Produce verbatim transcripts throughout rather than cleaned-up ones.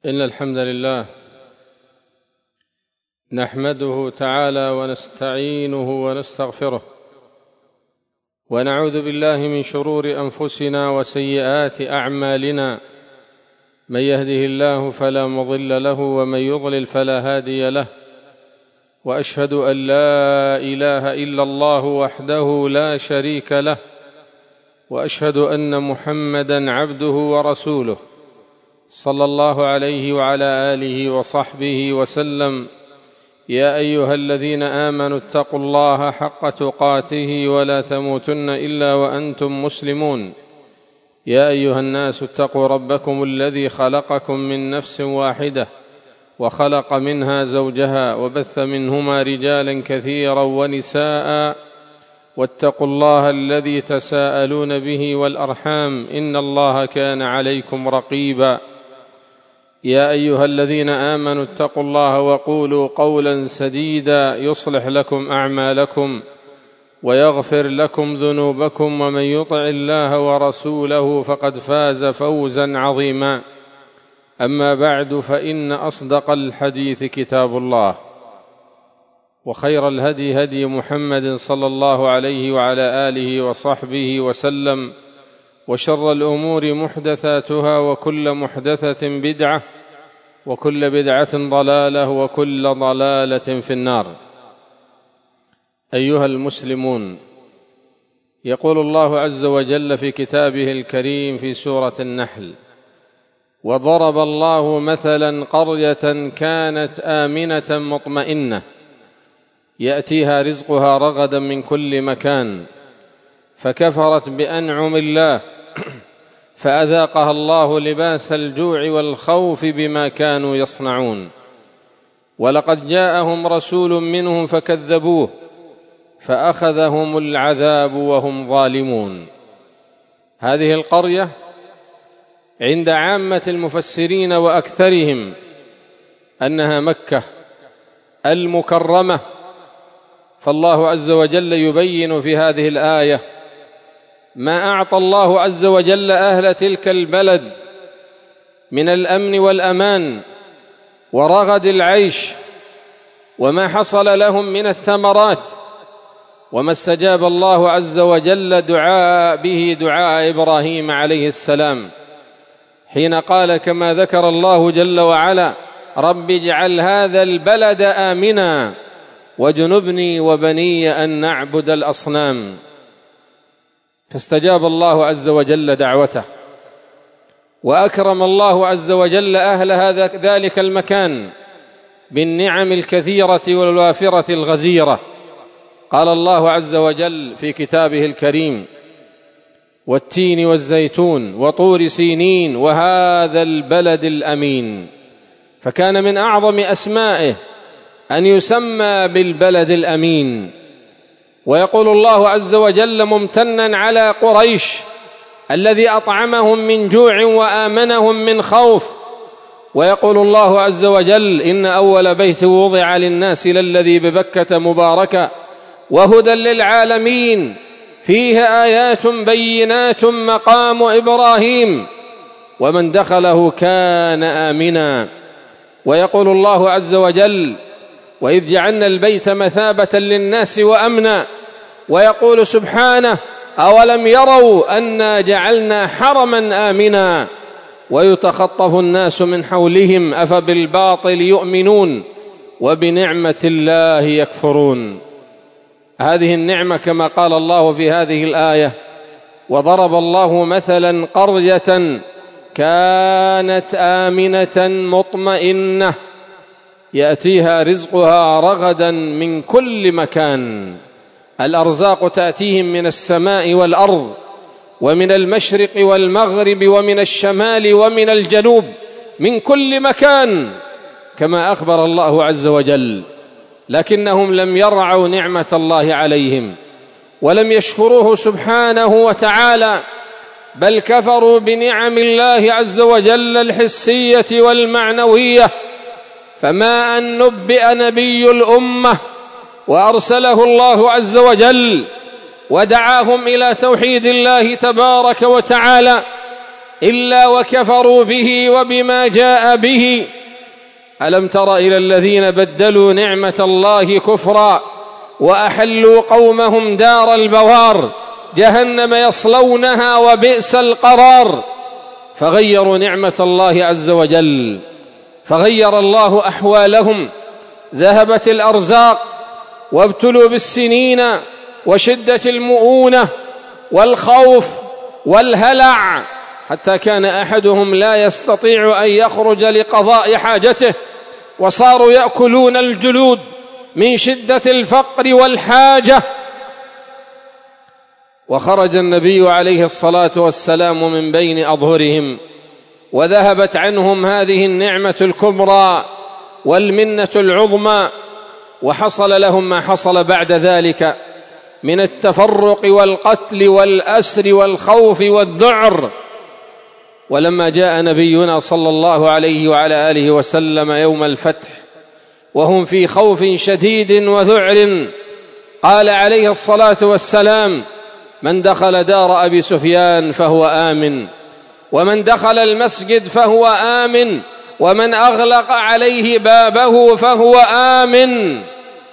إن الحمد لله نحمده تعالى ونستعينه ونستغفره، ونعوذ بالله من شرور أنفسنا وسيئات أعمالنا، من يهده الله فلا مضل له ومن يضلل فلا هادي له، وأشهد أن لا إله إلا الله وحده لا شريك له، وأشهد أن محمدًا عبده ورسوله صلى الله عليه وعلى آله وصحبه وسلم. يا أيها الذين آمنوا اتقوا الله حق تقاته ولا تموتن إلا وأنتم مسلمون. يا أيها الناس اتقوا ربكم الذي خلقكم من نفس واحدة وخلق منها زوجها وبث منهما رجالا كثيرا ونساء، واتقوا الله الذي تساءلون به والأرحام إن الله كان عليكم رقيبا. يا أيها الذين آمنوا اتقوا الله وقولوا قولا سديدا يصلح لكم أعمالكم ويغفر لكم ذنوبكم، ومن يطع الله ورسوله فقد فاز فوزا عظيما. أما بعد، فإن أصدق الحديث كتاب الله، وخير الهدي هدي محمد صلى الله عليه وعلى آله وصحبه وسلم، وشر الأمور محدثاتها، وكل محدثة بدعة، وكل بدعة ضلالة، وكل ضلالة في النار. أيها المسلمون، يقول الله عز وجل في كتابه الكريم في سورة النحل: وضرب الله مثلا قرية كانت آمنة مطمئنة يأتيها رزقها رغدا من كل مكان، فكفرت بأنعم الله فأذاقها الله لباس الجوع والخوف بما كانوا يصنعون. ولقد جاءهم رسول منهم فكذبوه فأخذهم العذاب وهم ظالمون. هذه القرية عند عامة المفسرين وأكثرهم أنها مكة المكرمة، فالله عز وجل يبين في هذه الآية ما أعطى الله عز وجل أهل تلك البلد من الأمن والأمان ورغد العيش، وما حصل لهم من الثمرات، وما استجاب الله عز وجل دعاء به دعاء إبراهيم عليه السلام حين قال كما ذكر الله جل وعلا: رب اجعل هذا البلد آمنا واجنبني وبني أن نعبد الأصنام. فاستجاب الله عز وجل دعوته، وأكرم الله عز وجل أهل هذا ذلك المكان بالنعم الكثيرة والوافرة الغزيرة. قال الله عز وجل في كتابه الكريم: والتين والزيتون وطور سينين وهذا البلد الأمين. فكان من أعظم أسمائه أن يسمى بالبلد الأمين. ويقول الله عز وجل ممتنا على قريش الذي أطعمهم من جوع وآمنهم من خوف، ويقول الله عز وجل: إن أول بيت وضع للناس للذي ببكة مباركا وهدى للعالمين فيه آيات بينات مقام إبراهيم ومن دخله كان آمنا. ويقول الله عز وجل: وإذ جعلنا البيت مثابة للناس وأمنا. ويقول سبحانه: أولم يروا أنا جعلنا حرما آمنا ويتخطف الناس من حولهم أفبالباطل يؤمنون وبنعمة الله يكفرون. هذه النعمة كما قال الله في هذه الآية: وضرب الله مثلا قرية كانت آمنة مطمئنة يأتيها رزقها رغدا من كل مكان. الأرزاق تأتيهم من السماء والأرض، ومن المشرق والمغرب، ومن الشمال ومن الجنوب، من كل مكان كما أخبر الله عز وجل. لكنهم لم يرعوا نعمة الله عليهم ولم يشكروه سبحانه وتعالى، بل كفروا بنعم الله عز وجل الحسية والمعنوية. فما أن نبئ نبي الأمة وأرسله الله عز وجل ودعاهم إلى توحيد الله تبارك وتعالى إلا وكفروا به وبما جاء به. ألم تر إلى الذين بدلوا نعمة الله كفرا وأحلوا قومهم دار البوار جهنم يصلونها وبئس القرار. فغيروا نعمة الله عز وجل، فغير الله أحوالهم، ذهبت الأرزاق وابتلوا بالسنين وشدة المؤونة والخوف والهلع، حتى كان أحدهم لا يستطيع أن يخرج لقضاء حاجته، وصاروا يأكلون الجلود من شدة الفقر والحاجة. وخرج النبي عليه الصلاة والسلام من بين أظهرهم، وذهبت عنهم هذه النعمة الكبرى والمنة العظمى، وحصل لهم ما حصل بعد ذلك من التفرق والقتل والأسر والخوف والذعر. ولما جاء نبينا صلى الله عليه وعلى آله وسلم يوم الفتح وهم في خوف شديد وذعر، قال عليه الصلاة والسلام: من دخل دار أبي سفيان فهو آمن، ومن دخل المسجد فهو آمن، ومن أغلق عليه بابه فهو آمن.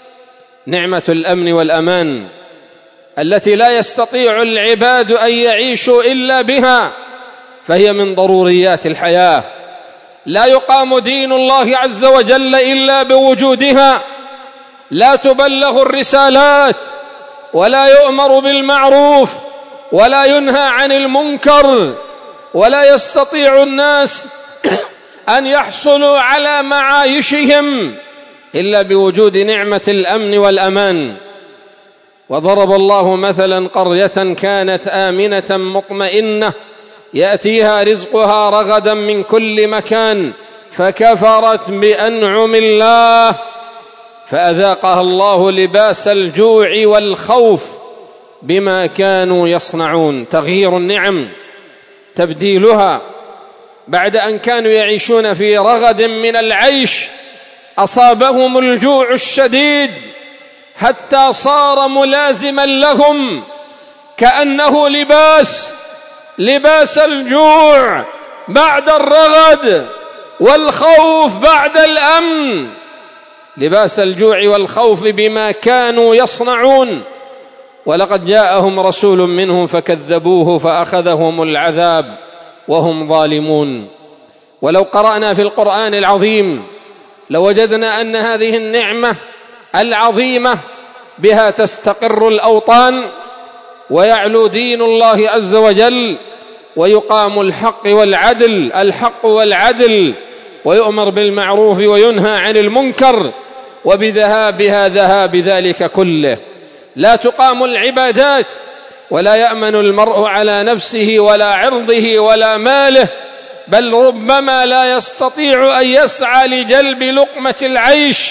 نعمة الأمن والأمان التي لا يستطيع العباد أن يعيشوا إلا بها، فهي من ضروريات الحياة. لا يقام دين الله عز وجل إلا بوجودها، لا تبلغ الرسالات، ولا يؤمر بالمعروف، ولا ينهى عن المنكر، ولا يستطيع الناس أن يحصلوا على معايشهم إلا بوجود نعمة الأمن والأمان. وضرب الله مثلا قرية كانت آمنة مطمئنة يأتيها رزقها رغدا من كل مكان فكفرت بأنعم الله فأذاقها الله لباس الجوع والخوف بما كانوا يصنعون. تغيير النعم، تبديلها، بعد أن كانوا يعيشون في رغد من العيش أصابهم الجوع الشديد حتى صار ملازما لهم، كأنه لباس لباس الجوع بعد الرغد والخوف بعد الأمن، لباس الجوع والخوف بما كانوا يصنعون. ولقد جاءهم رسول منهم فكذبوه فأخذهم العذاب وهم ظالمون. ولو قرأنا في القرآن العظيم لوجدنا أن هذه النعمة العظيمة بها تستقر الأوطان ويعلو دين الله عز وجل، ويقام الحق والعدل الحق والعدل، ويؤمر بالمعروف وينهى عن المنكر، وبذهابها ذهاب ذلك كله. لا تقام العبادات ولا يأمن المرء على نفسه ولا عرضه ولا ماله، بل ربما لا يستطيع أن يسعى لجلب لقمة العيش.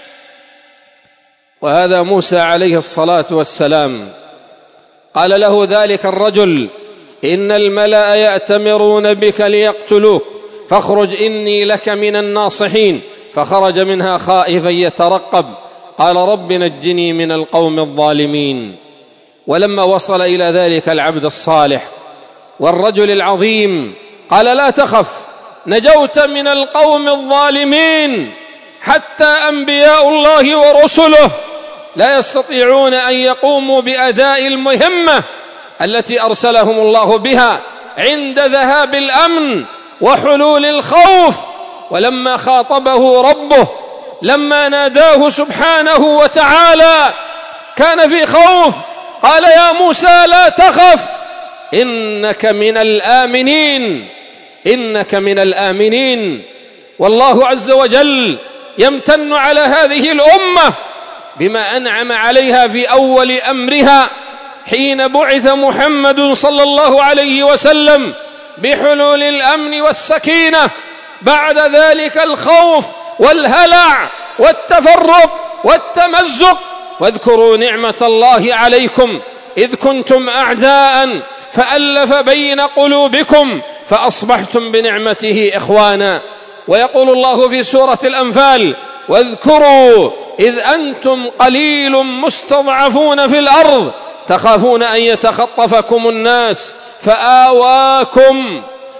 وهذا موسى عليه الصلاة والسلام قال له ذلك الرجل: إن الملأ يأتمرون بك ليقتلوك فاخرج إني لك من الناصحين. فخرج منها خائفا يترقب، قال رب نجني من القوم الظالمين. ولما وصل إلى ذلك العبد الصالح والرجل العظيم قال: لا تخف، نجوت من القوم الظالمين. حتى أنبياء الله ورسله لا يستطيعون أن يقوموا بأداء المهمة التي أرسلهم الله بها عند ذهاب الأمن وحلول الخوف. ولما خاطبه ربه، لما ناداه سبحانه وتعالى، كان في خوف، قال: يا موسى لا تخف، إنك من الآمنين، إنك من الآمنين. والله عز وجل يمتن على هذه الأمة بما أنعم عليها في أول أمرها حين بعث محمد صلى الله عليه وسلم بحلول الأمن والسكينة، بعد ذلك الخوف والهلع والتفرق والتمزق. واذكروا نعمة الله عليكم إذ كنتم أعداء فألف بين قلوبكم فأصبحتم بنعمته إخوانا. ويقول الله في سورة الأنفال: واذكروا إذ أنتم قليل مستضعفون في الأرض تخافون أن يتخطفكم الناس فآواكم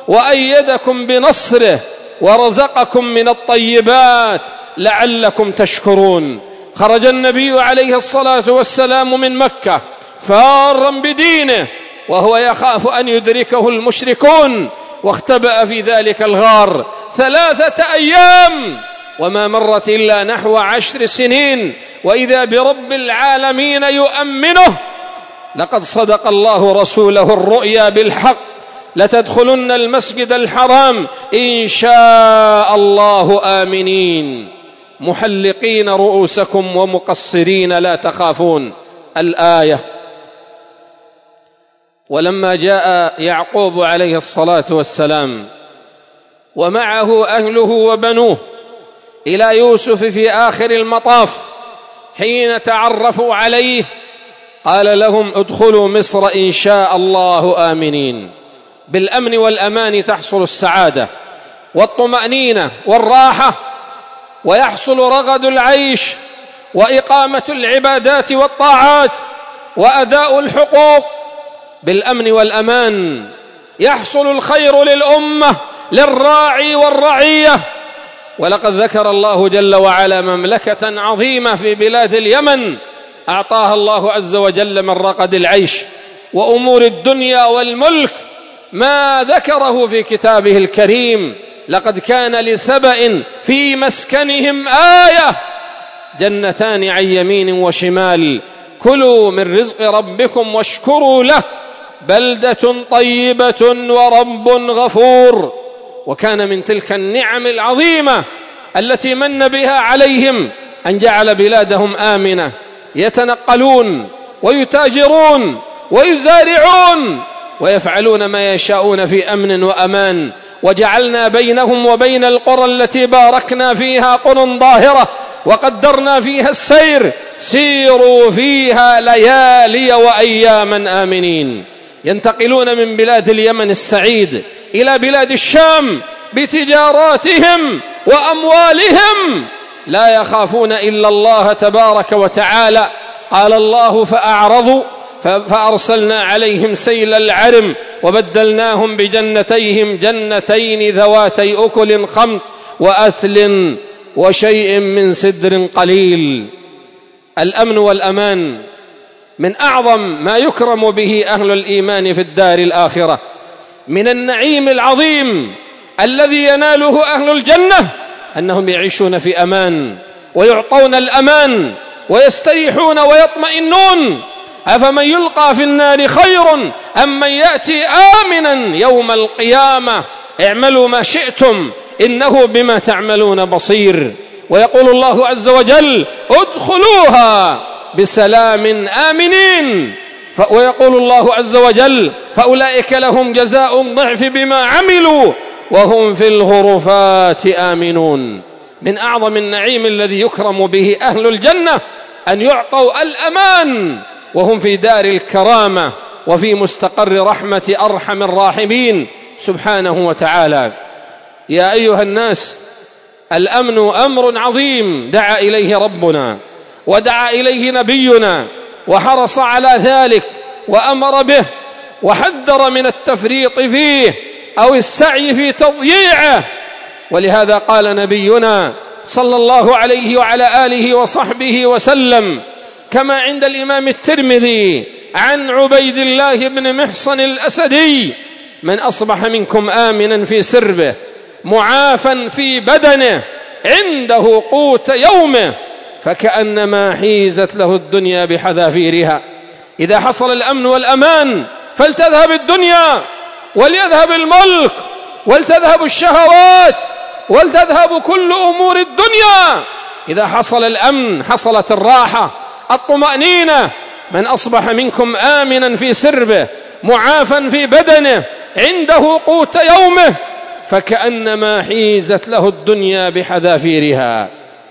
وأيدكم بنصره ورزقكم من الطيبات لعلكم تشكرون. خرج النبي عليه الصلاة والسلام من مكة فارا بدينه وهو يخاف أن يدركه المشركون، واختبأ في ذلك الغار ثلاثة أيام وما مرت إلا نحو عشر سنين، وإذا برب العالمين يؤمنه: لقد صدق الله رسوله الرؤيا بالحق، لتدخلن المسجد الحرام إن شاء الله آمنين محلقين رؤوسكم ومقصرين لا تخافون. الآية. ولما جاء يعقوب عليه الصلاة والسلام ومعه أهله وبنوه إلى يوسف في آخر المطاف حين تعرفوا عليه قال لهم: ادخلوا مصر إن شاء الله آمنين. بالأمن والأمان تحصل السعادة والطمأنينة والراحة، ويحصل رغد العيش وإقامة العبادات والطاعات وأداء الحقوق. بالأمن والأمان يحصل الخير للأمة، للراعي والرعية. ولقد ذكر الله جل وعلا مملكة عظيمة في بلاد اليمن أعطاها الله عز وجل من رغد العيش وأمور الدنيا والملك ما ذكره في كتابه الكريم: لقد كان لسبأ في مسكنهم آية جنتان عن يمين وشمال كلوا من رزق ربكم واشكروا له بلدة طيبة ورب غفور. وكان من تلك النعم العظيمة التي من بها عليهم أن جعل بلادهم آمنة، يتنقلون ويتاجرون ويزارعون ويفعلون ما يشاءون في أمن وأمان. وجعلنا بينهم وبين القرى التي باركنا فيها قرى ظاهرة وقدرنا فيها السير سيروا فيها ليالي وأياما آمنين. ينتقلون من بلاد اليمن السعيد إلى بلاد الشام بتجاراتهم وأموالهم، لا يخافون إلا الله تبارك وتعالى. قال الله: فأعرضوا فأرسلنا عليهم سيل العرم وبدلناهم بجنتيهم جنتين ذواتي أكل خمط وأثل وشيء من سدر قليل. الأمن والأمان من أعظم ما يكرم به أهل الإيمان في الدار الآخرة. من النعيم العظيم الذي يناله أهل الجنة أنهم يعيشون في أمان ويعطون الأمان ويستريحون ويطمئنون. أفمن يلقى في النار خير أم من يأتي آمنا يوم القيامة اعملوا ما شئتم إنه بما تعملون بصير. ويقول الله عز وجل: ادخلوها بسلام آمنين. ويقول الله عز وجل: فأولئك لهم جزاء الضعف بما عملوا وهم في الغرفات آمنون. من أعظم النعيم الذي يكرم به أهل الجنة أن يعطوا الأمان وهم في دار الكرامة وفي مستقر رحمة أرحم الراحمين سبحانه وتعالى. يا أيها الناس، الأمن أمر عظيم دعا إليه ربنا ودعا إليه نبينا وحرص على ذلك وأمر به وحذر من التفريط فيه أو السعي في تضييعه. ولهذا قال نبينا صلى الله عليه وعلى آله وصحبه وسلم كما عند الإمام الترمذي عن عبيد الله بن محصن الأسدي: من أصبح منكم آمنا في سربه معافا في بدنه عنده قوت يومه فكأنما حيزت له الدنيا بحذافيرها. إذا حصل الأمن والأمان فلتذهب الدنيا وليذهب الملك ولتذهب الشهوات ولتذهب كل أمور الدنيا. إذا حصل الأمن حصلت الراحة الطمأنينة. من أصبح منكم آمنا في سربه معافا في بدنه عنده قوت يومه فكأنما حيزت له الدنيا بحذافيرها.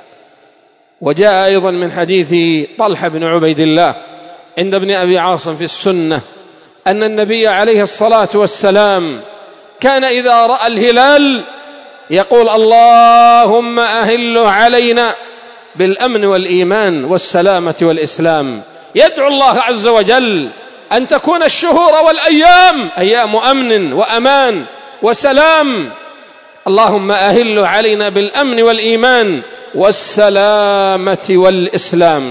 وجاء أيضا من حديث طلحة بن عبيد الله عند ابن أبي عاصم في السنة أن النبي عليه الصلاة والسلام كان إذا رأى الهلال يقول: اللهم أهله علينا بالأمن والإيمان والسلامة والإسلام. يدعو الله عز وجل أن تكون الشهور والأيام أيام أمن وأمان وسلام. اللهم أهل علينا بالأمن والإيمان والسلامة والإسلام.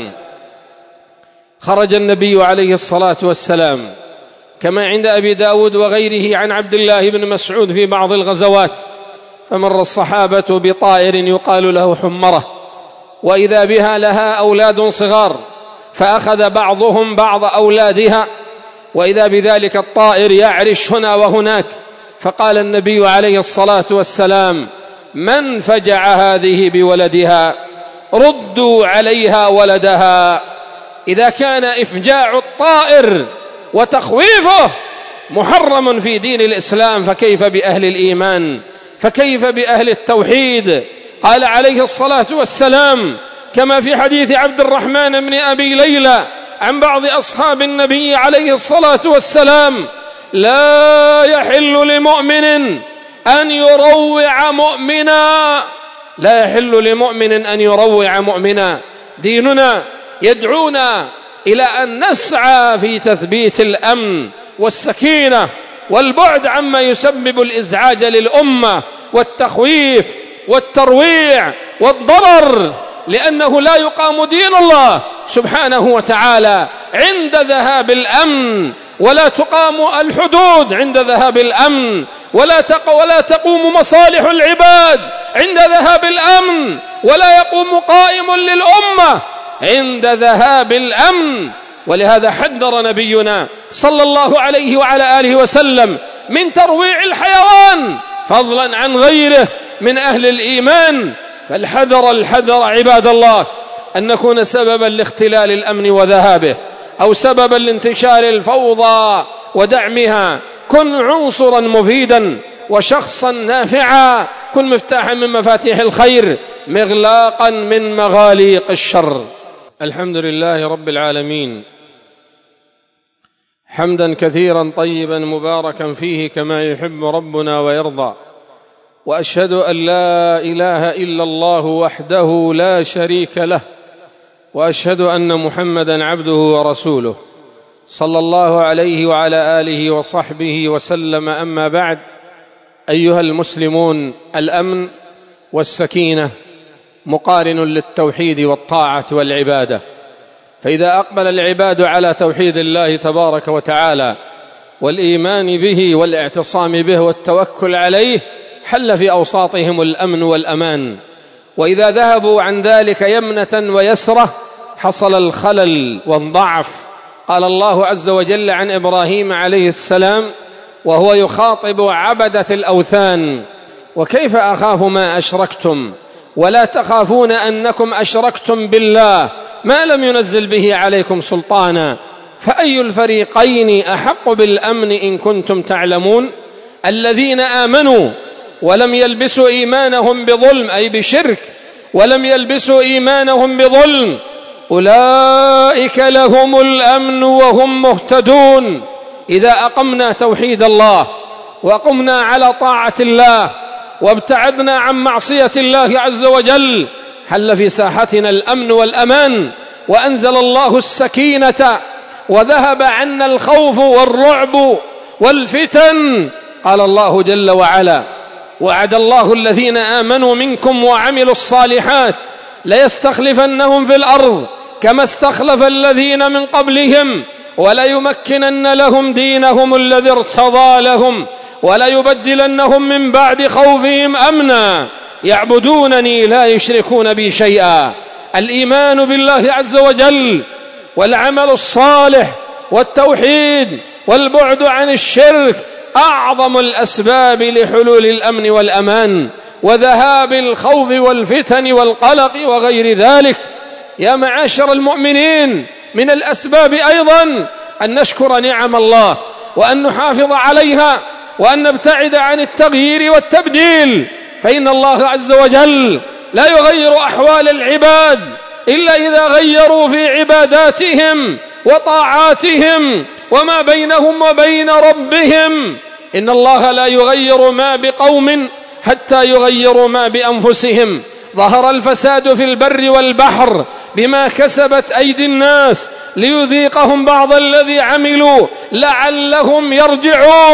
خرج النبي عليه الصلاة والسلام كما عند أبي داود وغيره عن عبد الله بن مسعود في بعض الغزوات، فمر الصحابة بطائر يقال له حمرة، وإذا بها لها أولاد صغار، فأخذ بعضهم بعض أولادها، وإذا بذلك الطائر يعرش هنا وهناك، فقال النبي عليه الصلاة والسلام: من فجع هذه بولدها؟ ردوا عليها ولدها. إذا كان إفجاع الطائر وتخويفه محرم في دين الإسلام، فكيف بأهل الإيمان؟ فكيف بأهل التوحيد؟ قال عليه الصلاة والسلام كما في حديث عبد الرحمن بن أبي ليلى عن بعض أصحاب النبي عليه الصلاة والسلام: لا يحل لمؤمن أن يروع مؤمنا، لا يحل لمؤمن أن يروع مؤمنا. ديننا يدعونا إلى أن نسعى في تثبيت الأمن والسكينة والبعد عما يسبب الإزعاج للأمة والتخويف والترويع والضرر، لأنه لا يقام دين الله سبحانه وتعالى عند ذهاب الأمن، ولا تقام الحدود عند ذهاب الأمن، ولا ولا تقوم مصالح العباد عند ذهاب الأمن، ولا يقوم قائم للأمة عند ذهاب الأمن. ولهذا حذر نبينا صلى الله عليه وعلى آله وسلم من ترويع الحيوان فضلا عن غيره من أهل الإيمان. فالحذر الحذر عباد الله أن نكون سببا لاختلال الأمن وذهابه، أو سببا لانتشار الفوضى ودعمها. كن عنصرا مفيدا وشخصا نافعا، كن مفتاحا من مفاتيح الخير، مغلاقا من مغاليق الشر. الحمد لله رب العالمين، حمدا كثيرا طيبا مباركا فيه كما يحب ربنا ويرضى، وأشهد أن لا إله إلا الله وحده لا شريك له، وأشهد أن محمدا عبده ورسوله صلى الله عليه وعلى آله وصحبه وسلم. أما بعد، أيها المسلمون، الأمن والسكينة مقارن للتوحيد والطاعة والعبادة، فإذا أقبل العباد على توحيد الله تبارك وتعالى والإيمان به والاعتصام به والتوكل عليه حل في أوساطهم الأمن والأمان، وإذا ذهبوا عن ذلك يمنة ويسرة حصل الخلل والضعف. قال الله عز وجل عن إبراهيم عليه السلام وهو يخاطب عبدة الأوثان: وكيف أخاف ما أشركتم ولا تخافون أنكم أشركتم بالله ما لم ينزل به عليكم سلطانا، فأي الفريقين أحق بالأمن إن كنتم تعلمون؟ الذين آمنوا ولم يلبسوا إيمانهم بظلم، أي بشرك، ولم يلبسوا إيمانهم بظلم، أولئك لهم الأمن وهم مهتدون. إذا أقمنا توحيد الله وقمنا على طاعة الله وابتعدنا عن معصية الله عز وجل حل في ساحتنا الأمن والأمان، وأنزل الله السكينة، وذهب عنا الخوف والرعب والفتن. قال الله جل وعلا: وعد الله الذين آمنوا منكم وعملوا الصالحات ليستخلفنهم في الأرض كما استخلف الذين من قبلهم وليمكنن لهم دينهم الذي ارتضى لهم وليبدلنهم من بعد خوفهم أمنا يعبدونني لا يشركون بي شيئا. الإيمان بالله عز وجل والعمل الصالح والتوحيد والبعد عن الشرك أعظم الأسباب لحلول الأمن والأمان وذهاب الخوف والفتن والقلق وغير ذلك. يا معاشر المؤمنين، من الأسباب أيضا أن نشكر نعم الله وأن نحافظ عليها وأن نبتعد عن التغيير والتبديل، فإن الله عز وجل لا يغير أحوال العباد إلا إذا غيروا في عباداتهم وطاعاتهم وما بينهم وبين ربهم. إن الله لا يغير ما بقوم حتى يغيروا ما بأنفسهم. ظهر الفساد في البر والبحر بما كسبت أيدي الناس ليذيقهم بعض الذي عملوا لعلهم يرجعون.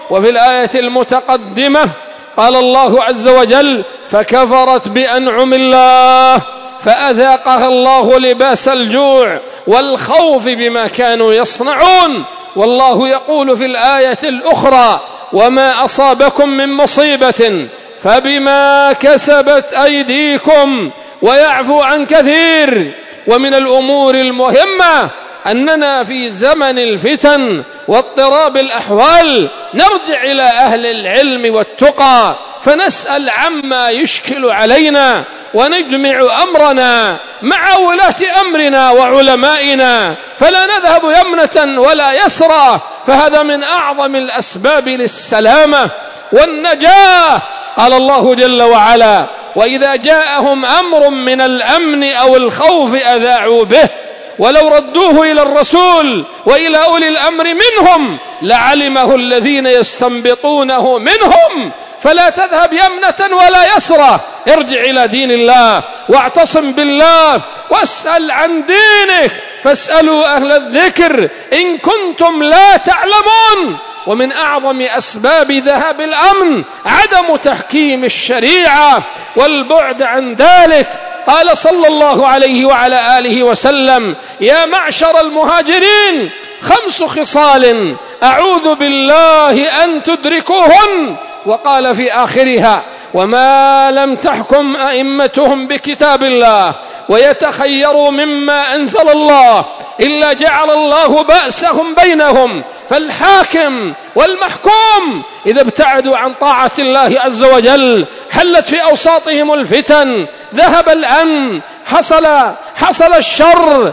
وفي الآية المتقدمة قال الله عز وجل فكفرت بأنعم الله فأذاقها الله لباس الجوع والخوف بما كانوا يصنعون. والله يقول في الآية الأخرى وما أصابكم من مصيبة فبما كسبت أيديكم ويعفو عن كثير. ومن الأمور المهمة أننا في زمن الفتن واضطراب الأحوال نرجع إلى أهل العلم والتقى فنسأل عما يشكل علينا ونجمع أمرنا مع ولاة أمرنا وعلمائنا فلا نذهب يمنة ولا يسرى، فهذا من أعظم الأسباب للسلامة والنجاة. قال الله جل وعلا وإذا جاءهم أمر من الأمن أو الخوف أذاعوا به ولو ردوه إلى الرسول وإلى أولي الأمر منهم لعلمه الذين يستنبطونه منهم. فلا تذهب يمنة ولا يسرى، ارجع إلى دين الله واعتصم بالله واسأل عن دينك، فاسألوا أهل الذكر إن كنتم لا تعلمون. ومن أعظم أسباب ذهاب الأمن عدم تحكيم الشريعة والبعد عن ذلك. قال صلى الله عليه وعلى آله وسلم يا معشر المهاجرين خمس خصال أعوذ بالله أن تدركوهن، وقال في آخرها وما لم تحكم أئمتهم بكتاب الله ويتخيروا مما أنزل الله إلا جعل الله بأسهم بينهم. فالحاكم والمحكوم إذا ابتعدوا عن طاعة الله عز وجل حلت في أوساطهم الفتن، ذهب الأمن، حصل, حصل الشر،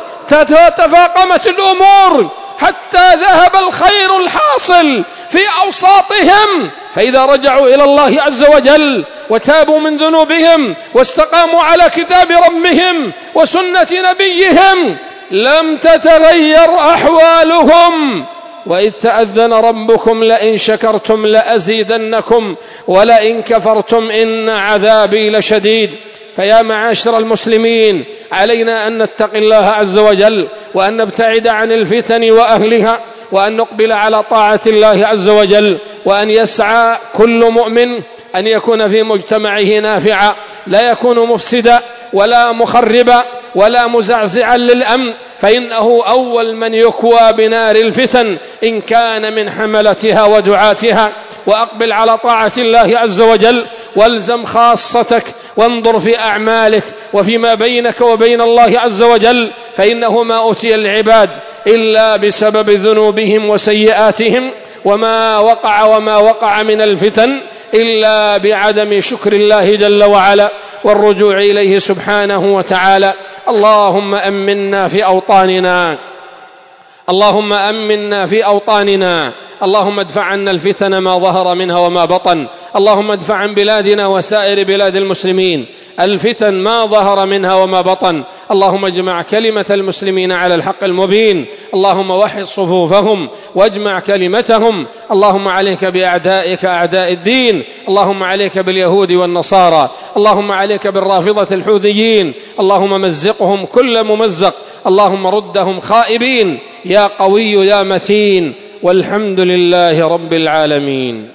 تفاقمت الأمور حتى ذهب الخير الحاصل في أوساطهم. فإذا رجعوا إلى الله عز وجل وتابوا من ذنوبهم واستقاموا على كتاب ربهم وسنة نبيهم لم تتغير أحوالهم. وإذ تأذن ربكم لئن شكرتم لأزيدنكم ولئن كفرتم إن عذابي لشديد. فيا معاشر المسلمين علينا أن نتقي الله عز وجل وأن نبتعد عن الفتن وأهلها وأن نقبل على طاعة الله عز وجل، وأن يسعى كل مؤمن أن يكون في مجتمعه نافعا لا يكون مفسدا ولا مخربا ولا مزعزعا للأمن، فإنه أول من يكوى بنار الفتن إن كان من حملتها ودعاتها. وأقبل على طاعة الله عز وجل والزم خاصتك وانظر في أعمالك وفيما بينك وبين الله عز وجل، فإنه ما أتي العباد إلا بسبب ذنوبهم وسيئاتهم، وما وقع وما وقع من الفتن إلا بعدم شكر الله جل وعلا والرجوع إليه سبحانه وتعالى. اللهم أمنا في أوطاننا، اللهم أمنا في أوطاننا، اللهم ادفع عنا الفتن ما ظهر منها وما بطن، اللهم ادفع عن بلادنا وسائر بلاد المسلمين الفتن ما ظهر منها وما بطن، اللهم اجمع كلمة المسلمين على الحق المبين، اللهم وحد صفوفهم واجمع كلمتهم، اللهم عليك بأعدائك أعداء الدين، اللهم عليك باليهود والنصارى، اللهم عليك بالرافضة الحوثيين، اللهم مزقهم كل ممزق، اللهم ردهم خائبين يا قوي يا متين، والحمد لله رب العالمين.